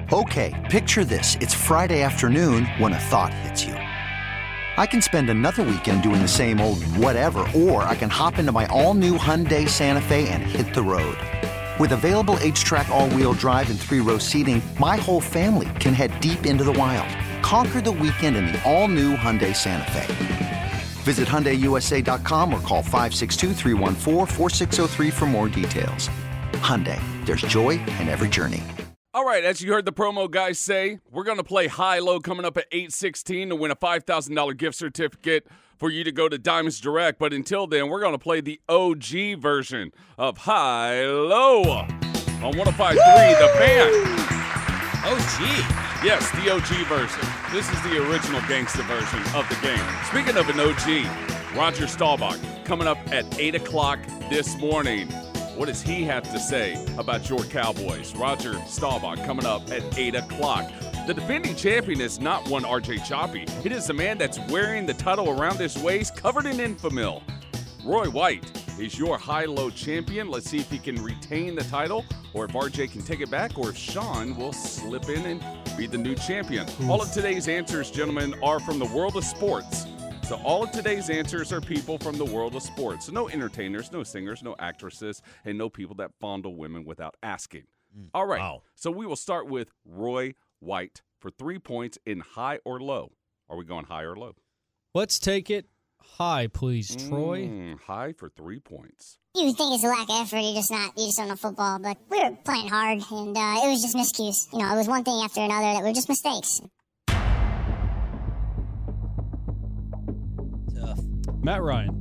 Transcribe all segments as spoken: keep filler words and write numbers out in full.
Okay, picture this. It's Friday afternoon when a thought hits you. I can spend another weekend doing the same old whatever, or I can hop into my all-new Hyundai Santa Fe and hit the road. With available H-Track all-wheel drive and three-row seating, my whole family can head deep into the wild. Conquer the weekend in the all-new Hyundai Santa Fe. Visit Hyundai U S A dot com or call five six two, three one four, four six zero three for more details. Hyundai, there's joy in every journey. All right, as you heard the promo guys say, we're going to play high-low coming up at eight sixteen to win a five thousand dollars gift certificate for you to go to Diamonds Direct. But until then, we're going to play the O G version of high-low on one oh five point three The Fan. O G? Yes, the O G version. This is the original gangsta version of the game. Speaking of an O G, Roger Staubach coming up at eight o'clock this morning. What does he have to say about your Cowboys? Roger Staubach coming up at eight o'clock. The defending champion is not one R J Choppy. It is the man that's wearing the title around his waist, covered in infamil. Roy White is your high-low champion. Let's see if he can retain the title, or if R J can take it back, or if Sean will slip in and be the new champion. Oof. All of today's answers, gentlemen, are from the world of sports. So all of today's answers are people from the world of sports. So no entertainers, no singers, no actresses, and no people that fondle women without asking. Mm. All right. Wow. So we will start with Roy White for three points in high or low. Are we going high or low? Let's take it high, please, Troy. Mm, high for three points. You think it's a lack of effort, you're just not, you just don't know football, but we were playing hard, and uh, it was just miscues. You know, it was one thing after another that were just mistakes. Matt Ryan.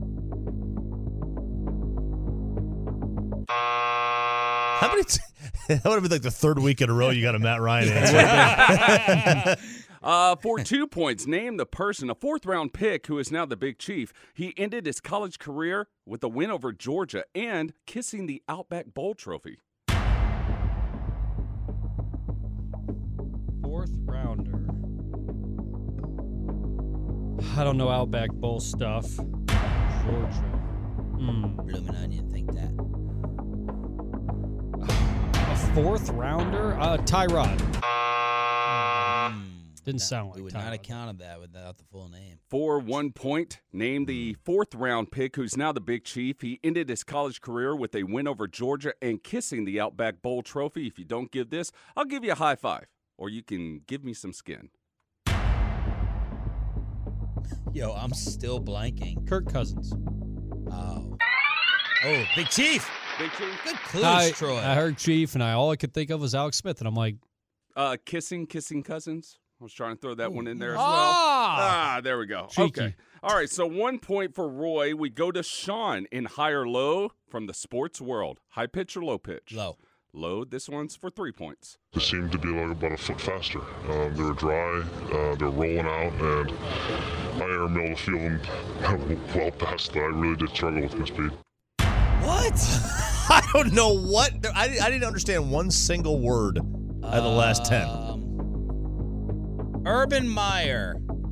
How many? T- that would have been like the third week in a row you got a Matt Ryan answer. uh, for two points, name the person, a fourth-round pick who is now the Big Chief. He ended his college career with a win over Georgia and kissing the Outback Bowl trophy. Fourth rounder. I don't know Outback Bowl stuff. Georgia. Hmm. Bloomin' onion, think that. A fourth rounder? Uh, Tyrod. Mm, Didn't that, sound like We would Tyrod. not have counted that without the full name. For one point, name the fourth-round pick who's now the Big Chief. He ended his college career with a win over Georgia and kissing the Outback Bowl trophy. If you don't give this, I'll give you a high five, or you can give me some skin. Yo, I'm still blanking. Kirk Cousins. Oh. Oh, Big Chief. Big Chief. Good clues, I, Troy. I heard Chief, and I all I could think of was Alex Smith, and I'm like, Uh, kissing, kissing cousins. I was trying to throw that Ooh. one in there as Ah! well. Ah, there we go. Cheeky. Okay. All right, so one point for Roy. We go to Sean in high or low from the sports world. High pitch or low pitch? Low. Low. This one's for three points. They seemed to be like about a foot faster. Um, they were dry, uh, they were rolling out, and I airmailed a few of them well past that. I really did struggle with my speed. What? I don't know what. I, I didn't understand one single word out of the last ten. Um, Urban Meyer.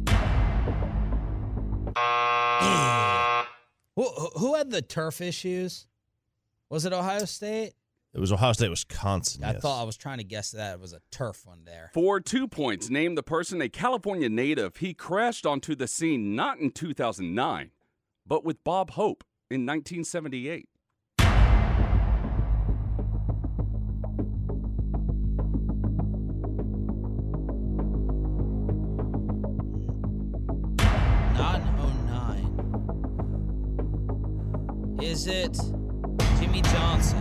who, who had the turf issues? Was it Ohio State? It was Ohio State, Wisconsin. I yes. thought I was trying to guess that it was a turf one there. For two points, name the person, a California native. He crashed onto the scene not in two thousand nine, but with Bob Hope in nineteen seventy-eight. Not in oh nine. Is it Jimmy Johnson?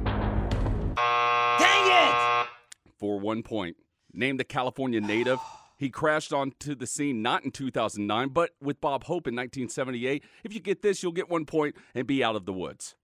Dang it! For one point, name the California native. He crashed onto the scene not in two thousand nine, but with Bob Hope in nineteen seventy-eight. If you get this, you'll get one point and be out of the woods.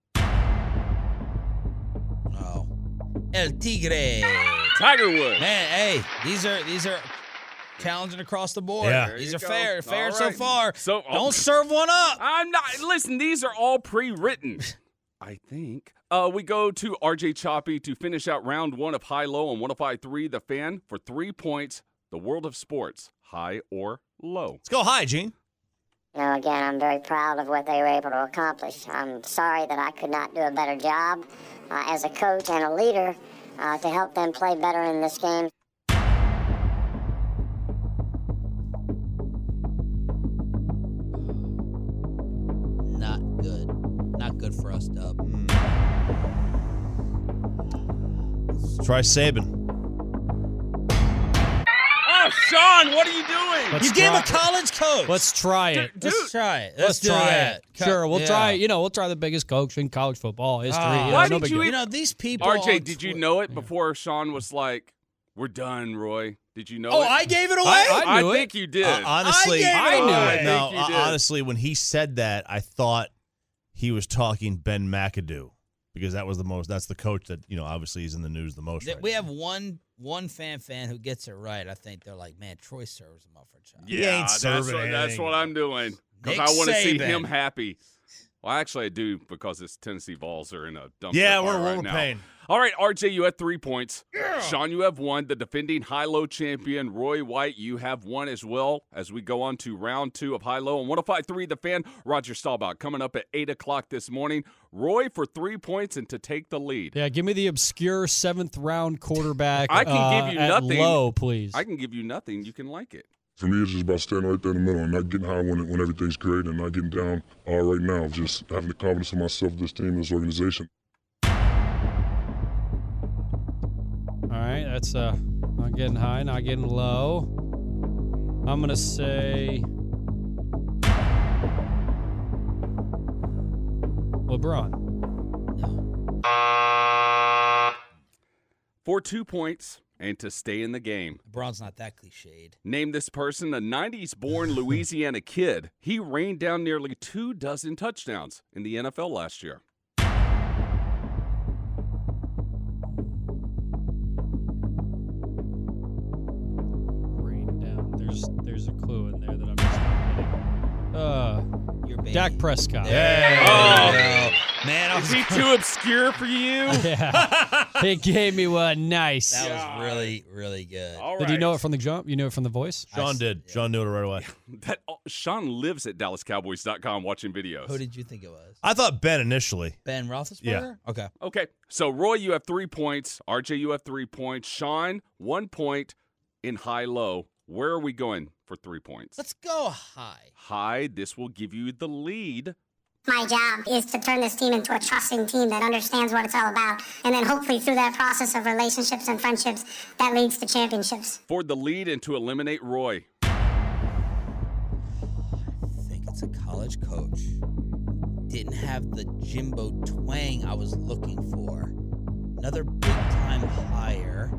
Oh. El Tigre. Tiger Woods. Man, hey, these are these are challenging across the board. Yeah. There These you are go. fair. Fair All so right. far. So oh, Don't serve one up. I'm not. Listen, these are all pre-written. I think. Uh, we go to R J Choppy to finish out round one of High Low on one oh five point three The Fan for three points. The world of sports, high or low? Let's go high, Gene. You know, again, I'm very proud of what they were able to accomplish. I'm sorry that I could not do a better job uh, as a coach and a leader uh, to help them play better in this game. good for us, Dub. Let's try Saban. Oh, Sean, what are you doing? Let's You gave try- a college coach. Let's try it. Dude, Let's try it. Let's, Let's, do try that. it. Co- Sure, we'll yeah. try. You know, we'll try the biggest coach in college football history. Ah. you know, Why no did big you deal. You know, these people. R J, on did you Twi- know it before Sean was like, we're done, Roy? Did you know Oh, it? I gave it away? I- I knew it. think you did. Uh, honestly, I gave it I knew uh, it. No, I think you uh, did. honestly, when he said that, I thought he was talking Ben McAdoo because that was the most. That's the coach that you know. Obviously, he's in the news the most. Th- right we now. have one one fan fan who gets it right. I think they're like, man, Troy serves him up for a job. He yeah, ain't that's serving what, that's anything. what I'm doing because Nick I want to see Saban. him happy. Well, actually, I do because his Tennessee Vols are in a dumpster Yeah, fire we're right we're now. paying. All right, R J, you had three points. Sean, you have one. The defending high-low champion, Roy White, you have one as well as we go on to round two of high-low. On one oh five point three The Fan, Roger Staubach coming up at eight o'clock this morning. Roy for three points and to take the lead. Yeah, give me the obscure seventh round quarterback. I can uh, give you at nothing. low, please. I can give you nothing. You can like it. For me, it's just about standing right there in the middle and not getting high when, when everything's great and not getting down uh, right now. Just having the confidence in myself, this team, this organization. All right, that's uh, not getting high, not getting low. I'm gonna say LeBron. For two points and to stay in the game. LeBron's not that cliched. Name this person, a nineties-born Louisiana kid. He rained down nearly two dozen touchdowns in the N F L last year. Rain down. There's there's a clue in there that I'm just not getting. Uh, Your baby. Dak Prescott. There Oh. you go. Man, I Is was, he too obscure for you? Yeah. He gave me one. Nice. that Yeah. was really, really good. All right. Did you know it from the jump? You knew it from the voice? Sean s- did. yeah. Sean knew it right away. That, oh, Sean lives at Dallas Cowboys dot com watching videos. Who did you think it was? I thought Ben initially. Ben Roethlisberger? Yeah. Okay. Okay, so Roy, you have three points. R J, you have three points. Sean, one point in high-low. Where are we going for three points? Let's go high. High, this will give you the lead. My job is to turn this team into a trusting team that understands what it's all about. And then hopefully through that process of relationships and friendships, that leads to championships. For the lead and to eliminate Roy. I think it's a college coach. Didn't have the Jimbo twang I was looking for. Another big time hire.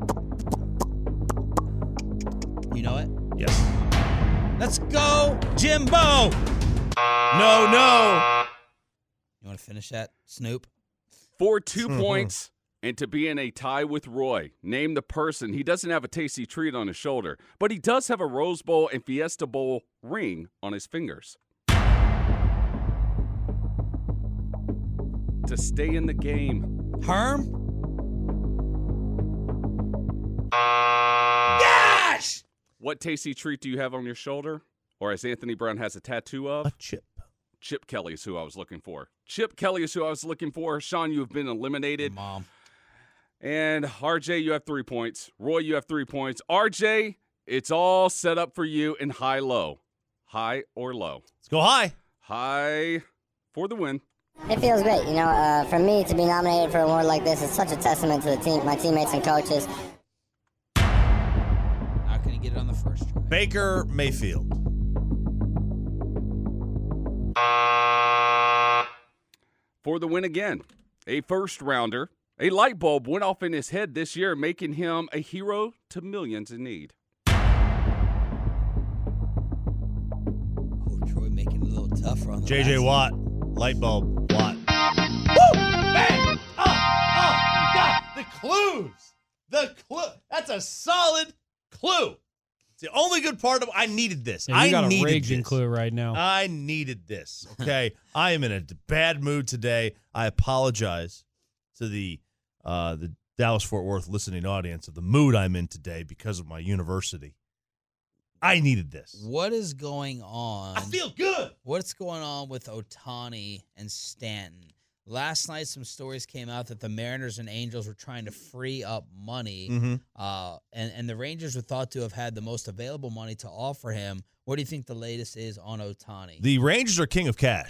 You know it? Yes. Let's go, Jimbo! No, no. You want to finish that, Snoop? For two points and to be in a tie with Roy. Name the person. He doesn't have a tasty treat on his shoulder, but he does have a Rose Bowl and Fiesta Bowl ring on his fingers. To stay in the game. Herm? What tasty treat do you have on your shoulder? Or as Anthony Brown has a tattoo of? A chip. Chip Kelly is who I was looking for. Chip Kelly is who I was looking for. Sean, you have been eliminated. Mom. And R J, you have three points. Roy, you have three points. R J, it's all set up for you in high-low. High or low? Let's go high. High for the win. It feels great, you know. Uh, for me to be nominated for an award like this is such a testament to the team, my teammates and coaches. Not going to get it on the first try. Baker Mayfield. For the win again. A first rounder. A light bulb went off in his head this year, making him a hero to millions in need. Oh, Troy making it a little tougher on the J J last Watt. Light bulb. Watt. Woo! Bang! Oh, oh, God. The clues. The clue. That's a solid clue. It's the only good part of I needed this. Yeah, you I got a needed raging this. clue right now. I needed this. Okay. I am in a bad mood today. I apologize to the uh, the Dallas-Fort Worth listening audience of the mood I'm in today because of my university. I needed this. What is going on? I feel good. What's going on with Ohtani and Stanton? Last night, some stories came out that the Mariners and Angels were trying to free up money, Mm-hmm. uh, and, and the Rangers were thought to have had the most available money to offer him. What do you think the latest is on Ohtani? The Rangers are king of cash.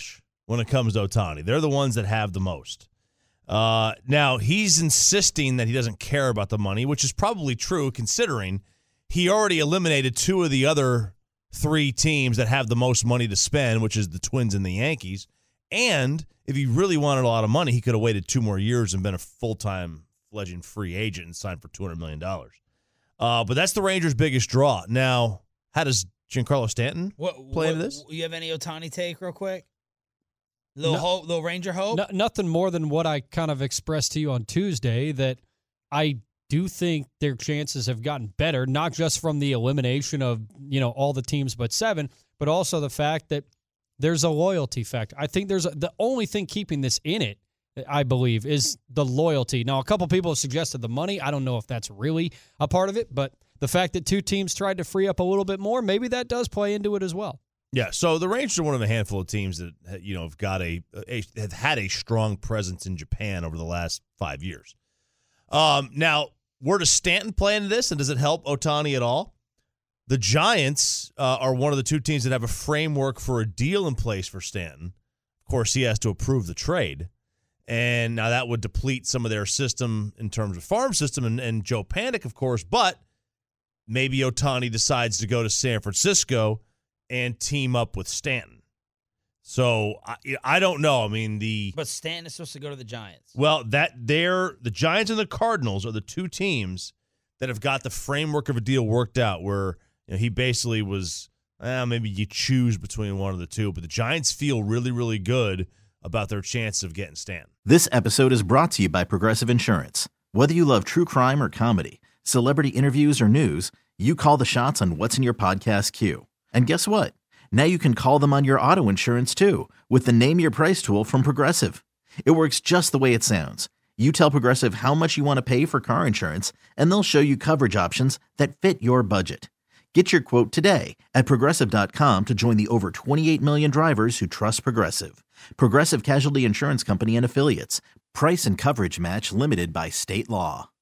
when it comes to Ohtani. They're the ones that have the most. Uh, now, he's insisting that he doesn't care about the money, which is probably true considering he already eliminated two of the other three teams that have the most money to spend, which is the Twins and the Yankees. And if he really wanted a lot of money, he could have waited two more years and been a full-time fledgling free agent and signed for two hundred million dollars. Uh, but that's the Rangers' biggest draw. Now, how does Giancarlo Stanton what, play what, into this? You have any Ohtani take real quick? Little No. hope, little Ranger hope? No, nothing more than what I kind of expressed to you on Tuesday, that I do think their chances have gotten better, not just from the elimination of, you know, all the teams but seven, but also the fact that there's a loyalty factor. I think there's a, the only thing keeping this in it, I believe, is the loyalty. Now, a couple people have suggested the money. I don't know if that's really a part of it, but the fact that two teams tried to free up a little bit more, maybe that does play into it as well. Yeah, so the Rangers are one of a handful of teams that, you know, have got a, a have had a strong presence in Japan over the last five years. Um, now, where does Stanton play into this, and does it help Ohtani at all? The Giants uh, are one of the two teams that have a framework for a deal in place for Stanton. Of course, he has to approve the trade, and now that would deplete some of their system in terms of farm system and, and Joe Panik, of course, but maybe Ohtani decides to go to San Francisco and team up with Stanton. So I, I don't know. I mean, the But Stanton is supposed to go to the Giants. well, that they're the Giants and the Cardinals are the two teams that have got the framework of a deal worked out where, you know, he basically was, eh, maybe you choose between one of the two, but the Giants feel really, really good about their chances of getting Stanton. This episode is brought to you by Progressive Insurance. Whether you love true crime or comedy, celebrity interviews or news, you call the shots on what's in your podcast queue. And guess what? Now you can call them on your auto insurance too with the Name Your Price tool from Progressive. It works just the way it sounds. You tell Progressive how much you want to pay for car insurance, and they'll show you coverage options that fit your budget. Get your quote today at Progressive dot com to join the over twenty-eight million drivers who trust Progressive. Progressive Casualty Insurance Company and Affiliates. Price and coverage match limited by state law.